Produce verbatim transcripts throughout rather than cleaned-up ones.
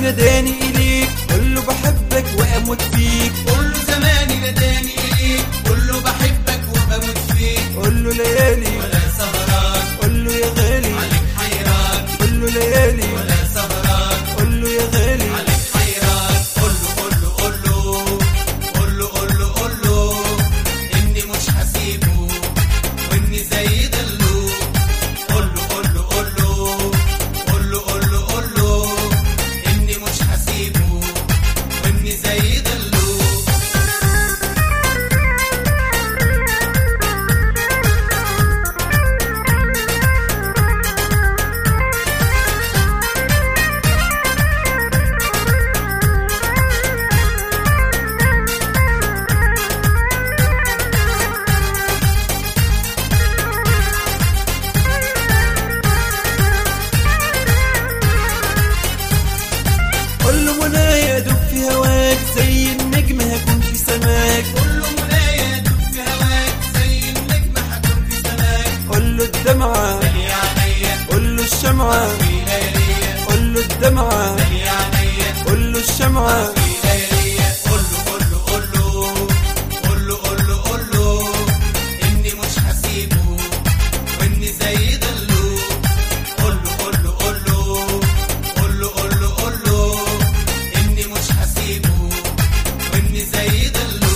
ناداني إليك قول له بحبك وأموت فيك. قول له زماني ناداني إليك قول له بحبك وبموت فيك. قول له ليالي ولا سهران قول له يا غالي عليك حيران. قول له ليالي ولا سهران قول له يا غالي عليك حيران. قول له قول له قول له قول له قول له قول له إني مش هسيبه وإني زي ضله. قول له قول له قول له قول له قول له قول له إني مش هسيبه وإني زي ضله. قول له منايا أدوب في هواك زي النجم هكون في سماك. قول له منايا أدوب في هواك زي النجم هكون في سماك. قول له الدمعة مالي عينيا قول له الشمعة في لياليا. قول له الدمعة مالي عينيا قول له الشمعة في لياليا. قول له قول له قول له قول له قول له قول له إني مش هسيبه وإني زي ضله. قول له قول له قول له قول له قول له قول له إني مش هسيبه وإني زي ضله.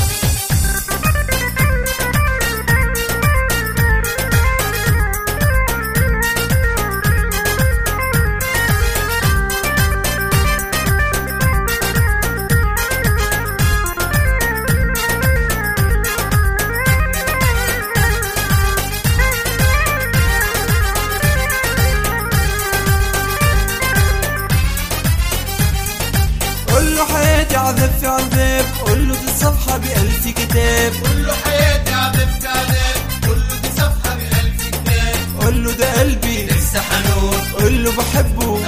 قول له حياتي عذاب في عذاب قول له دي صفحة بألف كتاب. قول له حياتي عذاب في عذاب قول له دي صفحة بألف كتاب. قول له ده قلبي لسه حنون قول له بحبه